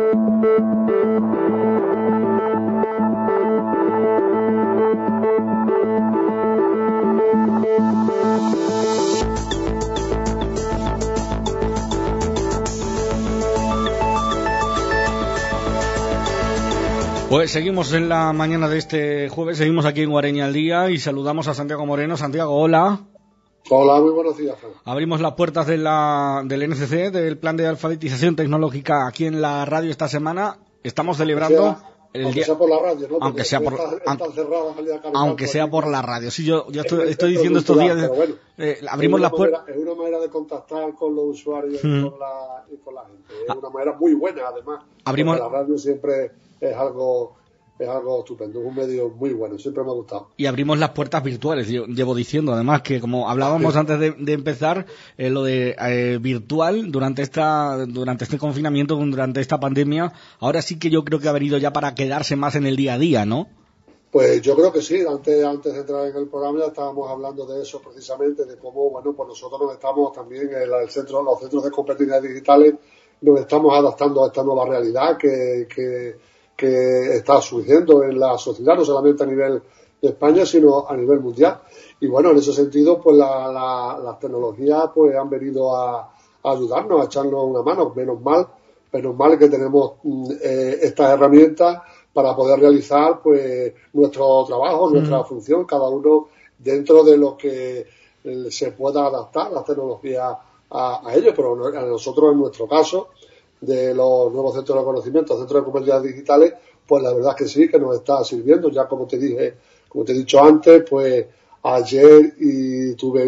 Pues seguimos en la mañana de este jueves, seguimos aquí en Guareña al Día y saludamos a Santiago Moreno. Santiago, hola. Hola, muy buenos días, Fran. Abrimos las puertas del NCC, del Plan de Alfabetización Tecnológica, aquí en la radio esta semana. Estamos celebrando el día... sea por la radio, ¿no? Aunque sea por, aunque sea por la radio. Sí, yo estoy diciendo estos días... Bueno, abrimos las puertas... Es una manera de contactar con los usuarios y con la gente. Es una manera muy buena, además. Abrimos... La radio siempre es algo estupendo, es un medio muy bueno, siempre me ha gustado. Y abrimos las puertas virtuales, yo llevo diciendo además que como hablábamos antes de empezar, lo de virtual durante este confinamiento, durante esta pandemia, ahora sí que yo creo que ha venido ya para quedarse más en el día a día, ¿no? Pues yo creo que sí, antes de entrar en el programa ya estábamos hablando de eso precisamente, de cómo, bueno, pues nosotros nos estamos también en los centros de competencias digitales, nos estamos adaptando a esta nueva realidad que está surgiendo en la sociedad, no solamente a nivel de España, sino a nivel mundial. Y bueno, en ese sentido, pues las tecnologías pues han venido a ayudarnos, a echarnos una mano. Menos mal que tenemos estas herramientas para poder realizar pues nuestro trabajo, nuestra función, cada uno dentro de lo que se pueda adaptar las tecnologías a ello. Pero a nosotros, en nuestro caso, de los nuevos centros de conocimiento, centros de competencias digitales, pues la verdad es que sí, que nos está sirviendo. Ya como te he dicho antes, pues ayer tuve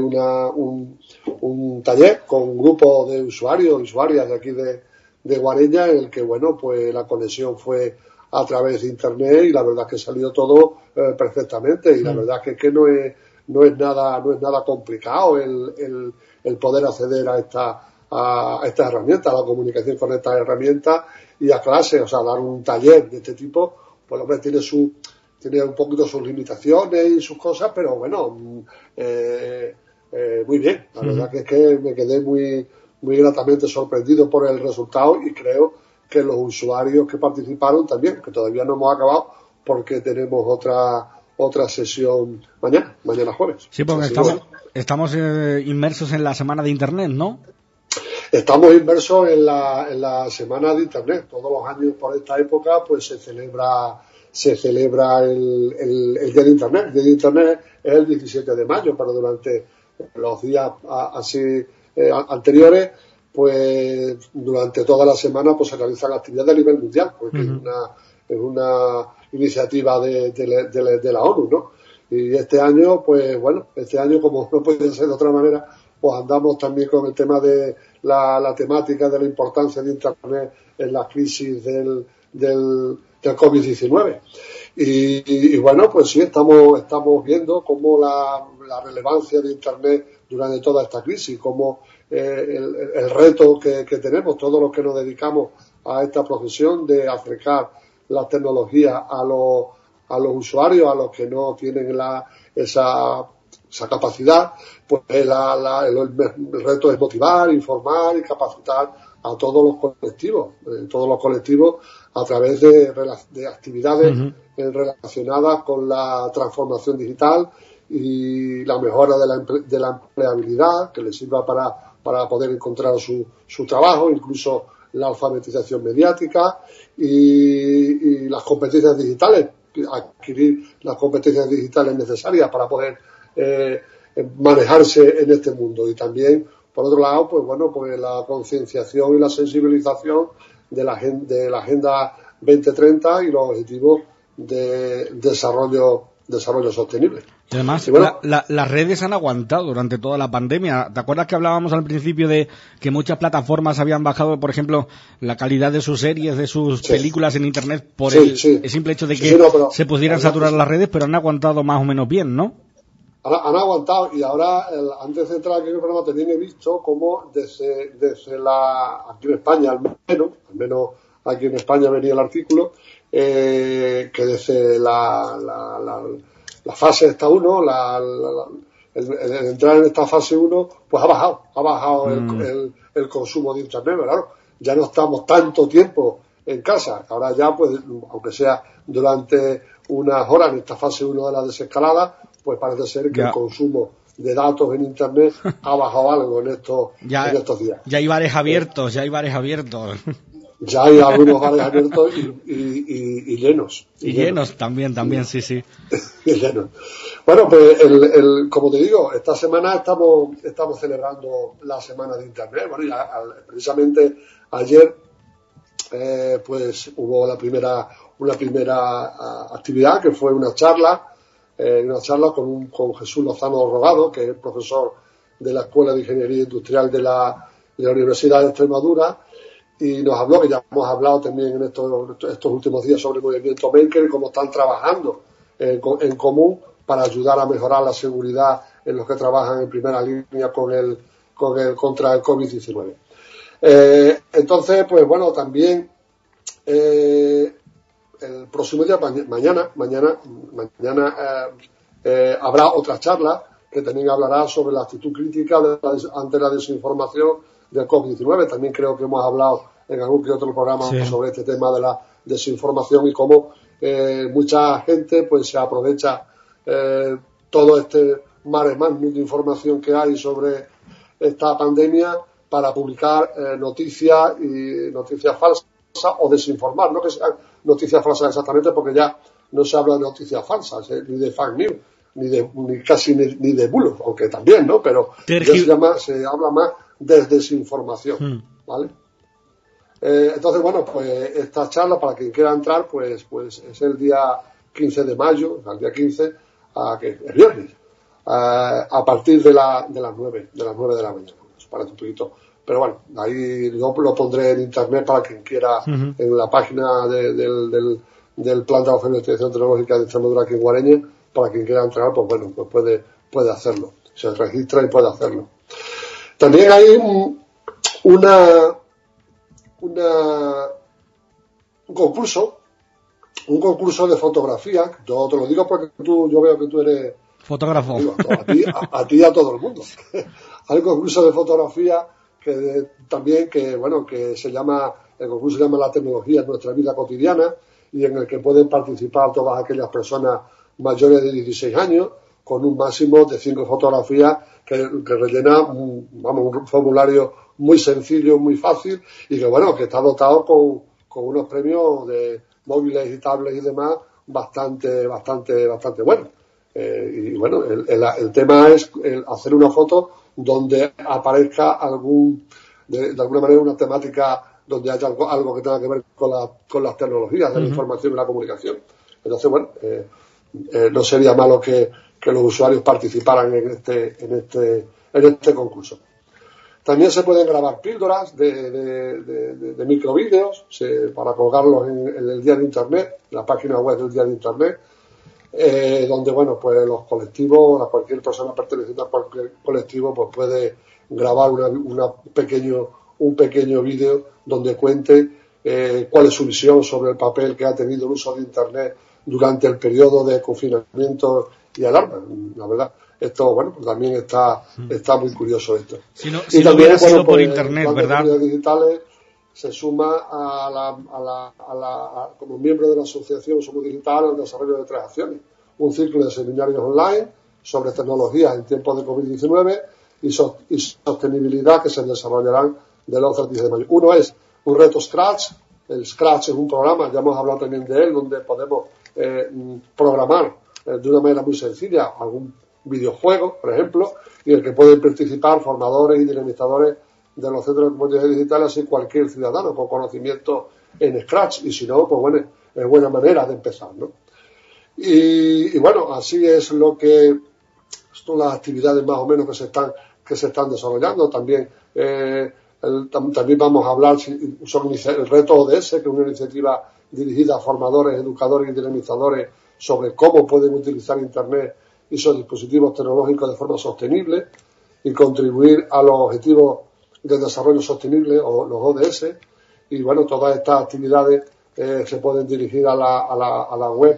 un taller con un grupo de usuarios y usuarias de aquí de Guareña, en el que, bueno, pues la conexión fue a través de internet y la verdad es que salió todo perfectamente. Y la verdad es que no es nada complicado el poder acceder a estas herramientas, a la comunicación con estas herramientas y a clases. O sea, dar un taller de este tipo, pues hombre, tiene un poquito sus limitaciones y sus cosas, pero bueno, muy bien. La verdad que es que me quedé muy, muy gratamente sorprendido por el resultado y creo que los usuarios que participaron también, que todavía no hemos acabado porque tenemos otra sesión mañana jueves. Sí, porque estamos inmersos en la semana de Internet, ¿no? Estamos inmersos en la semana de Internet. Todos los años por esta época pues se celebra el Día de Internet. El Día de Internet es el 17 de mayo, pero durante los días así anteriores, pues durante toda la semana pues se realizan actividades a nivel mundial, porque es una iniciativa de la ONU, ¿no? Y este año, pues bueno, como no puede ser de otra manera, pues andamos también con el tema de la temática de la importancia de Internet en la crisis del COVID-19. Y bueno, pues sí, estamos viendo cómo la relevancia de Internet durante toda esta crisis, cómo el reto que tenemos todos los que nos dedicamos a esta profesión de acercar la tecnología a los usuarios, a los que no tienen esa capacidad, pues el reto es motivar, informar y capacitar a todos los colectivos a través de actividades relacionadas con la transformación digital y la mejora de la empleabilidad, que les sirva para poder encontrar su trabajo, incluso la alfabetización mediática y las competencias digitales, adquirir las competencias digitales necesarias para poder manejarse en este mundo. Y también, por otro lado, pues bueno, pues la concienciación y la sensibilización de la Agenda 2030 y los objetivos de desarrollo sostenible. Y además, bueno, las redes han aguantado durante toda la pandemia. ¿Te acuerdas que hablábamos al principio de que muchas plataformas habían bajado, por ejemplo, la calidad de sus series, de sus películas en Internet por el simple hecho de que se pudieran saturar las redes, pero han aguantado más o menos bien, ¿no? Han aguantado, y ahora, antes de entrar aquí en el programa, también he visto cómo desde aquí en España, al menos aquí en España venía el artículo, que desde la fase esta 1, el entrar en esta fase 1, pues ha bajado el consumo de Internet, claro. Ya no estamos tanto tiempo en casa. Ahora ya, pues, aunque sea durante unas horas en esta fase 1 de la desescalada, pues parece ser que el consumo de datos en Internet ha bajado algo en estos días. Ya hay bares abiertos, Ya hay algunos bares abiertos y llenos. Y llenos también, sí. Y llenos. Bueno, pues como te digo, esta semana estamos celebrando la Semana de Internet. Bueno, ya precisamente ayer pues hubo una primera actividad, que fue una charla con Jesús Lozano Rogado, que es profesor de la Escuela de Ingeniería Industrial de la Universidad de Extremadura, y nos habló, que ya hemos hablado también en estos últimos días, sobre el movimiento Maker y cómo están trabajando en común para ayudar a mejorar la seguridad en los que trabajan en primera línea contra el COVID-19. Entonces, pues bueno, también el próximo día, mañana habrá otra charla que también hablará sobre la actitud crítica ante la desinformación del COVID-19. También creo que hemos hablado en algún que otro programa sobre este tema de la desinformación y cómo mucha gente pues se aprovecha todo este mare magnum de información que hay sobre esta pandemia para publicar noticias falsas o desinformar, no que sean noticias falsas exactamente, porque ya no se habla de noticias falsas, ni de fake news, ni de bulos, aunque también, ¿no? Pero se habla más de desinformación, ¿vale? Entonces, bueno, pues esta charla, para quien quiera entrar, pues es el día 15 de mayo, el día 15, que es viernes, a partir de las 9 de la mañana. Nos parece un poquito, pero bueno, ahí lo pondré en internet para quien quiera, en la página del Plan de Alfabetización Tecnológica de Extremadura aquí en Guareña, para quien quiera entrar, pues bueno, pues puede hacerlo, se registra y puede hacerlo. También hay un concurso de fotografía. Yo te lo digo porque yo veo que tú eres fotógrafo. A ti y a todo el mundo. Hay un concurso de fotografía que se llama, el concurso se llama La tecnología en nuestra vida cotidiana, y en el que pueden participar todas aquellas personas mayores de 16 años, con un máximo de 5 fotografías que rellena un formulario muy sencillo, muy fácil, y que está dotado con unos premios de móviles y tablets y demás bastante buenos. Y bueno, el tema es hacer una foto donde aparezca de alguna manera una temática donde haya algo que tenga que ver con las tecnologías de la información y la comunicación. Entonces, bueno, no sería malo que los usuarios participaran en este concurso. También se pueden grabar píldoras de microvídeos para colgarlos en el día de Internet, en la página web del día de Internet, donde, bueno, pues los colectivos, cualquier persona perteneciente a cualquier colectivo, pues puede grabar un pequeño vídeo donde cuente cuál es su visión sobre el papel que ha tenido el uso de Internet durante el periodo de confinamiento y alarma. La verdad, esto, bueno, pues también está muy curioso esto. Si también, hubiera sido por Internet, ¿verdad? Las digitales se suma como miembro de la asociación Somos Digital al desarrollo de 3 acciones: un círculo de seminarios online sobre tecnologías en tiempos de COVID-19 y sostenibilidad, que se desarrollarán del 11 al 10 de mayo. Uno es un reto Scratch. El Scratch es un programa, ya hemos hablado también de él, donde podemos programar de una manera muy sencilla algún videojuego, por ejemplo, y en el que pueden participar formadores y dinamizadores de los centros de competencias digitales, así cualquier ciudadano con conocimiento en Scratch, y si no, pues bueno, es buena manera de empezar, ¿no? Y bueno, así es son las actividades más o menos que se están desarrollando. También vamos a hablar sobre el reto ODS, que es una iniciativa dirigida a formadores, educadores y dinamizadores sobre cómo pueden utilizar Internet y sus dispositivos tecnológicos de forma sostenible y contribuir a los objetivos de desarrollo sostenible, o los ODS. Y bueno, todas estas actividades se pueden dirigir a la web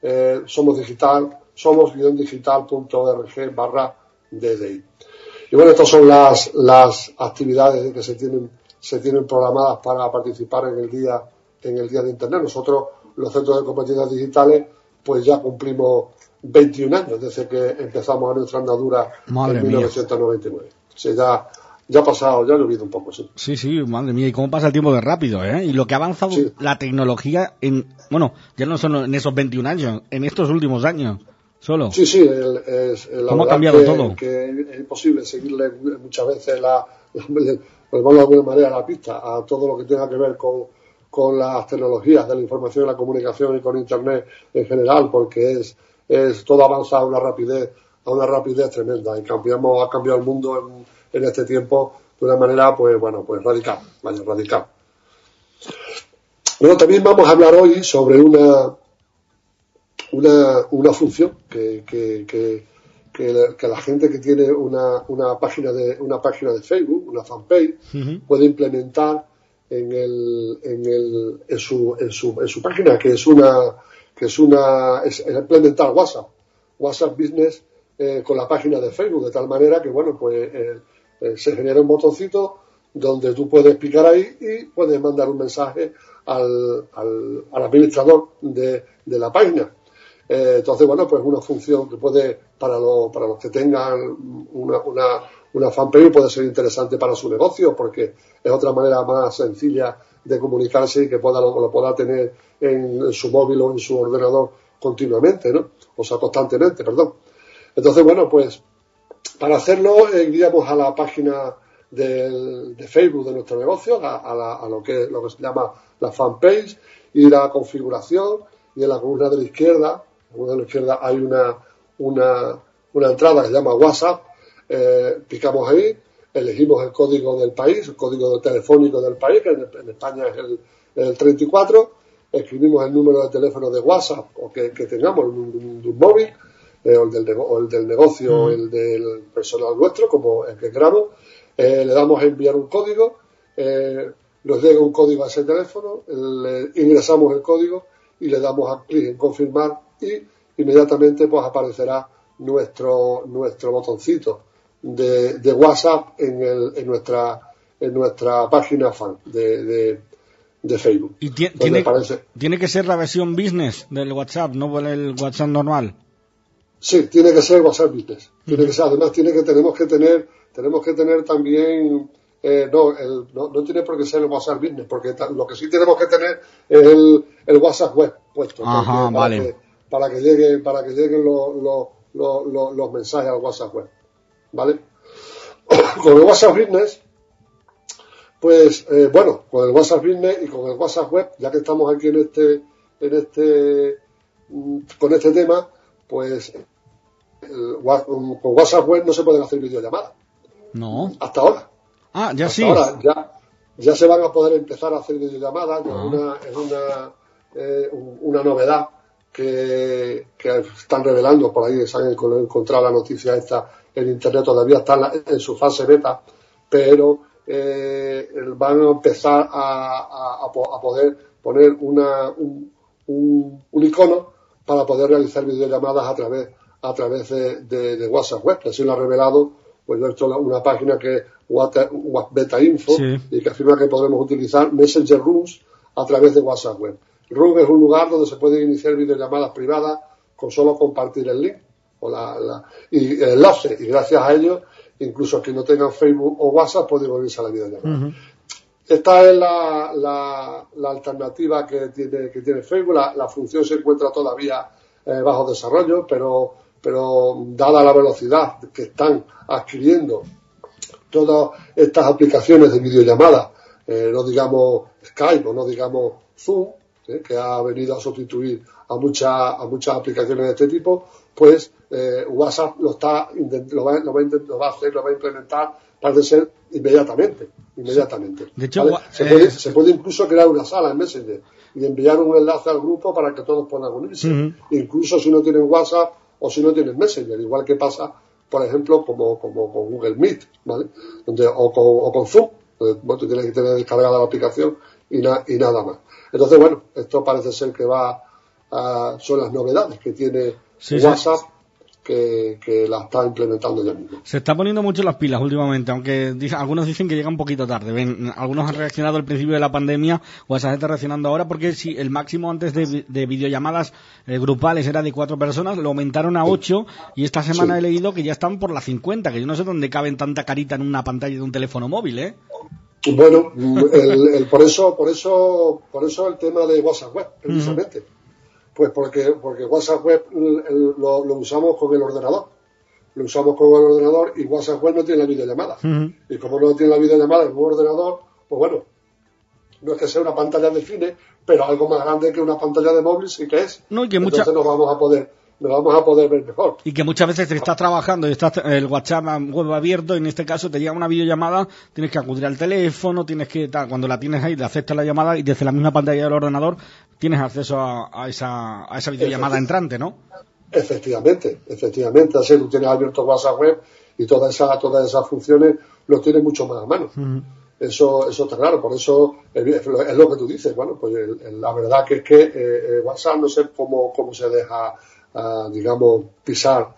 somos-digital.org/DDI. Y bueno, estas son las actividades que se tienen programadas para participar en el día en el Día de Internet. Nosotros, los centros de competencias digitales, pues ya cumplimos 21 años desde que empezamos a nuestra andadura en 1999. O sea, ya ha pasado, ya ha llovido un poco, sí. Sí, madre mía, y cómo pasa el tiempo de rápido, ¿eh? Y lo que ha avanzado la tecnología ya no son en esos 21 años, en estos últimos años, solo. Sí, ¿Cómo ha cambiado todo? Que es imposible seguirle muchas veces pues vamos de alguna manera la pista a todo lo que tenga que ver con las tecnologías de la información y la comunicación y con Internet en general, porque todo avanza a una rapidez tremenda y ha cambiado el mundo en este tiempo de una manera pues radical. Bueno, también vamos a hablar hoy sobre una función que la gente que tiene una página de Facebook, una fanpage, puede implementar en su página, que es implementar WhatsApp Business con la página de Facebook, de tal manera que se genera un botoncito donde tú puedes picar ahí y puedes mandar un mensaje al administrador de la página. Entonces, pues una función que puede, para los que tengan una fanpage, puede ser interesante para su negocio, porque es otra manera más sencilla de comunicarse y que lo pueda tener en su móvil o en su ordenador continuamente, ¿no? O sea, constantemente, perdón. Entonces, pues para hacerlo, iríamos a la página de Facebook de nuestro negocio, a lo que se llama la fanpage, y la configuración, y en la columna de la izquierda hay una entrada que se llama WhatsApp. Picamos ahí, elegimos el código del país, el código telefónico del país, que en España es el 34, escribimos el número de teléfono de WhatsApp o que tengamos, de un móvil, o el del negocio, o el del personal nuestro, como el que queramos. Le damos a enviar un código, nos llega un código a ese teléfono, ingresamos el código y le damos a clic en confirmar, y inmediatamente aparecerá nuestro botoncito de WhatsApp en nuestra página fan de Facebook. ¿Y tiene que ser la versión business del WhatsApp, no el WhatsApp normal? Sí, tiene que ser WhatsApp Business. Además tenemos que tener también no tiene por qué ser el WhatsApp Business, porque lo que sí tenemos que tener es el WhatsApp web puesto. Ajá, vale. Para que lleguen los mensajes al WhatsApp web, ¿vale? Con el WhatsApp Business, con el WhatsApp Business y con el WhatsApp web, ya que estamos aquí con este tema, con WhatsApp web no se pueden hacer videollamadas. No. Hasta ahora. Ya sí. Ahora ya se van a poder empezar a hacer videollamadas. Es una novedad que están revelando por ahí. Se han encontrado la noticia esta en internet, todavía está en su fase beta, pero van a empezar a poder poner un icono para poder realizar videollamadas a través de WhatsApp web. Así lo ha revelado, yo he hecho una página que es Beta Info, sí, y que afirma que podremos utilizar Messenger Rooms a través de WhatsApp web. Room es un lugar donde se pueden iniciar videollamadas privadas con solo compartir el link y el enlace, y gracias a ello, incluso quien no tengan Facebook o WhatsApp puede unirse a la videollamada. Uh-huh. Esta es la alternativa que tiene Facebook. La función se encuentra todavía bajo desarrollo, pero dada la velocidad que están adquiriendo todas estas aplicaciones de videollamada, no digamos Skype o no digamos Zoom, que ha venido a sustituir a muchas aplicaciones de este tipo, WhatsApp lo va a implementar, parece ser inmediatamente. De hecho, ¿vale? Se puede incluso crear una sala en Messenger y enviar un enlace al grupo para que todos puedan unirse, uh-huh, incluso si no tienen WhatsApp o si no tienen Messenger, igual que pasa, por ejemplo, como con Google Meet, ¿vale? O con Zoom. Tú tienes que tener descargada la aplicación y nada más. Entonces, esto parece ser que son las novedades que tiene WhatsApp que la está implementando ya mismo. Se está poniendo mucho las pilas últimamente, aunque algunos dicen que llega un poquito tarde. Algunos han reaccionado al principio de la pandemia, o esa gente reaccionando ahora, porque si el máximo antes de videollamadas grupales era de 4 personas, lo aumentaron a 8, y esta semana he leído que ya están por las 50, que yo no sé dónde caben tanta carita en una pantalla de un teléfono móvil, ¿eh? Bueno, por eso el tema de WhatsApp Web, precisamente. Pues porque WhatsApp Web lo usamos con el ordenador. Lo usamos con el ordenador y WhatsApp Web no tiene la videollamada. Y como no tiene la videollamada en un ordenador, pues bueno, no es que sea una pantalla de cine, pero algo más grande que una pantalla de móvil sí que es. No, y que entonces nos vamos a poder ver mejor. Y que muchas veces te estás trabajando y estás el WhatsApp web abierto, y en este caso te llega una videollamada, tienes que acudir al teléfono, cuando la tienes ahí, le aceptas la llamada y desde la misma pantalla del ordenador tienes acceso a esa videollamada entrante, ¿no? Efectivamente. Así tú tienes abierto WhatsApp Web y todas esas funciones los tienes mucho más a mano. Eso está claro, por eso es lo que tú dices. Bueno, pues la verdad que es que WhatsApp no sé cómo se deja, digamos, pisar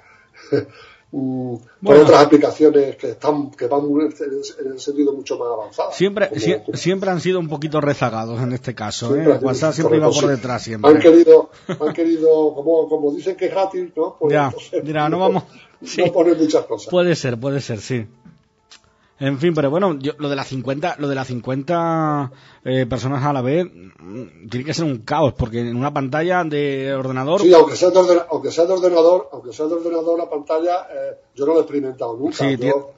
por otras aplicaciones que van en el sentido mucho más avanzado. Siempre han sido un poquito rezagados en este caso. WhatsApp siempre iba por detrás siempre. Han querido como dicen que es gratis, ¿no? Pues mira, no vamos. No ponen muchas cosas. Puede ser, sí. En fin, pero bueno, lo de las 50 personas a la vez tiene que ser un caos, porque en una pantalla de ordenador... Sí, aunque sea de ordenador la pantalla, yo no lo he experimentado nunca. Sí,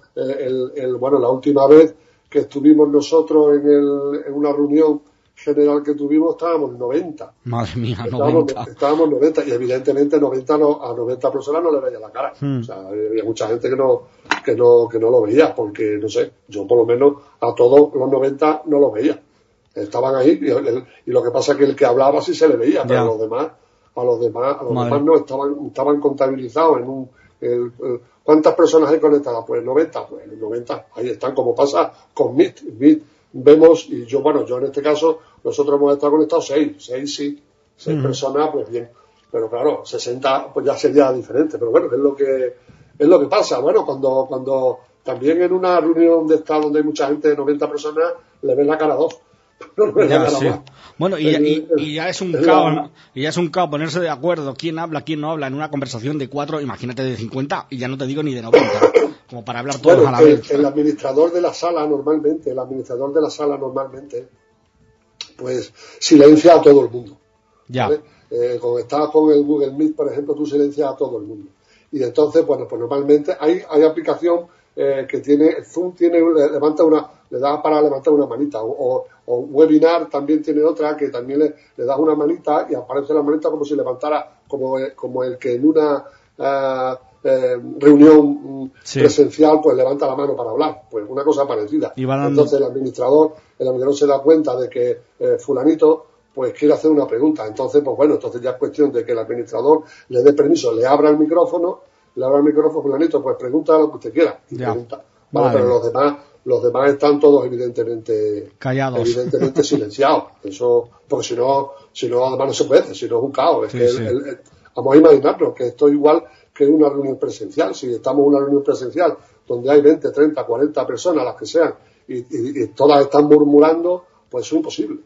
la última vez que estuvimos nosotros en una reunión general que tuvimos, estábamos 90. Madre mía, 90. Estábamos 90, y evidentemente a 90 personas no le veía la cara. O sea, había mucha gente que no lo veía, porque, no sé, yo por lo menos a todos los 90 no los veía. Estaban ahí, y lo que pasa es que el que hablaba sí se le veía, pero a los demás no estaban contabilizados ¿cuántas personas hay conectadas? Pues 90, ahí están, como pasa con Meet. Vemos, y yo en este caso, nosotros hemos estado conectados 6 personas, pues bien, pero claro, 60 pues ya sería diferente, pero bueno, es lo que pasa. Bueno, cuando también en una reunión de esta donde hay mucha gente, de 90 personas, le ven la cara a 2. No le ven la cara más. Bueno, y ya es un caos, ¿no? Y ya es un caos ponerse de acuerdo quién habla, quién no habla en una conversación de 4, imagínate de 50, y ya no te digo ni de 90, como para hablar todos a la vez. El administrador de la sala normalmente, pues silencia a todo el mundo. Ya. ¿Vale? Cuando estás con el Google Meet, por ejemplo, tú silencias a todo el mundo. Y entonces, bueno, pues normalmente hay aplicación que tiene, Zoom le da para levantar una manita, o Webinar también tiene otra que también le das una manita y aparece la manita como si levantara, como el que en una reunión presencial pues levanta la mano para hablar, pues una cosa parecida. Entonces el administrador se da cuenta de que fulanito pues quiere hacer una pregunta, entonces ya es cuestión de que el administrador le dé permiso, le abra el micrófono, fulanito, pues pregunta lo que usted quiera, y pregunta. Vale. Pero los demás están todos evidentemente callados, evidentemente silenciados. Eso, porque si no además no se puede, si no es un caos. Vamos a imaginarnos que esto es igual que una reunión presencial. Si estamos en una reunión presencial donde hay 20, 30, 40 personas, las que sean, y todas están murmurando, pues es imposible.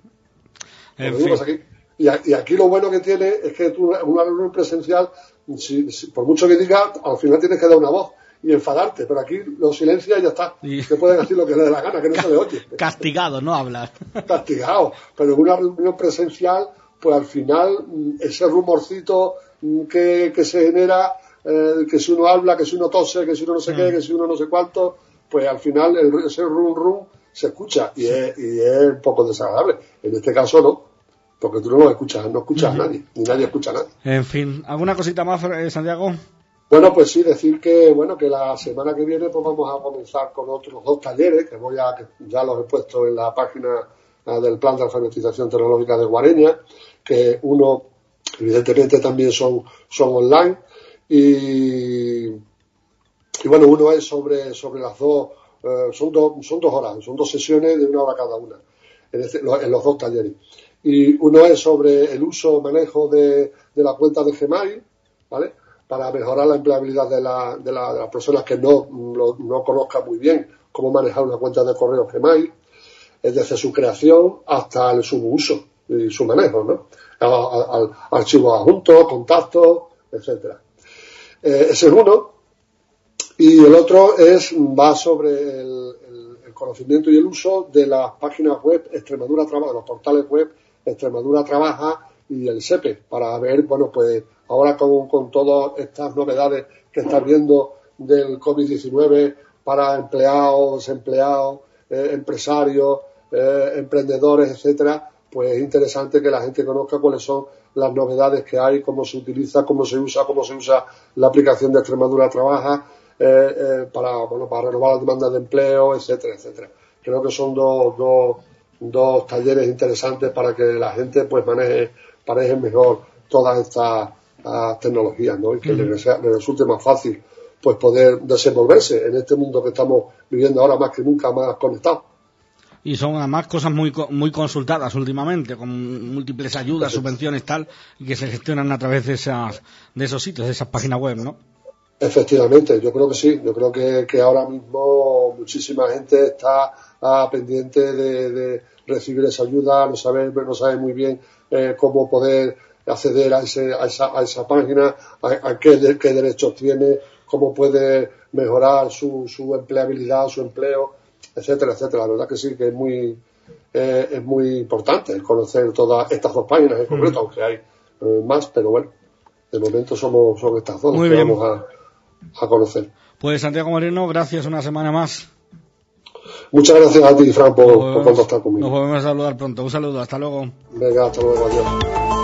Y aquí lo bueno que tiene es que tú, una reunión presencial, por mucho que digas, al final tienes que dar una voz y enfadarte, pero aquí lo silencia y ya está. Te pueden decir lo que le dé la gana, que no se le oye. Castigado, no hablas. Castigado. Pero en una reunión presencial, pues al final, ese rumorcito que se genera, que si uno habla, que si uno tose, que si uno no sé qué, que si uno no sé cuánto, pues al final ese rum se escucha y es un poco desagradable. En este caso no, porque tú no escuchas a nadie, ni nadie escucha a nadie. En fin, ¿alguna cosita más, Santiago? Bueno, pues sí, decir que la semana que viene pues vamos a comenzar con otros 2 talleres que ya los he puesto en la página del Plan de Alfabetización Tecnológica de Guareña, que uno evidentemente también son online y bueno, uno es sobre las dos, son 2 horas, son 2 sesiones de 1 hora cada una en los 2 talleres. Y uno es sobre el uso o manejo de la cuenta de Gmail, ¿vale? para mejorar la empleabilidad de las personas que no conozcan muy bien cómo manejar una cuenta de correo Gmail, desde su creación hasta el subuso y su manejo, ¿no? Archivos adjuntos, contactos, etcétera. Ese es uno. Y el otro va sobre el conocimiento y el uso de las páginas web Extremadura Trabaja, los portales web Extremadura Trabaja y el SEPE, para ver, bueno, pues ahora con todas estas novedades que está viendo del COVID-19 para empleados, desempleados, empresarios, emprendedores, etcétera, pues es interesante que la gente conozca cuáles son las novedades que hay, cómo se utiliza, cómo se usa la aplicación de Extremadura Trabaja para renovar las demandas de empleo, etcétera, etcétera. Creo que son dos talleres interesantes para que la gente pues maneje mejor todas estas tecnologías, ¿no? Y que le resulte más fácil pues poder desenvolverse en este mundo que estamos viviendo ahora más que nunca, más conectados. Y son además cosas muy consultadas últimamente, con múltiples ayudas, subvenciones, tal, y que se gestionan a través de esos sitios, de esas páginas web, ¿no? Efectivamente, yo creo que sí. Yo creo que ahora mismo muchísima gente está pendiente de recibir esa ayuda, no sabe muy bien cómo poder acceder a esa página, a qué derechos tiene, cómo puede mejorar su empleabilidad, su empleo, etcétera, etcétera. La verdad que sí, que es muy importante conocer todas estas dos páginas en concreto, aunque hay más, pero bueno, de momento son estas dos que vamos a conocer. Pues Santiago Moreno, gracias una semana más. Muchas gracias a ti, Fran, por contactar conmigo. Nos volvemos a saludar pronto. Un saludo, hasta luego. Venga, hasta luego, adiós.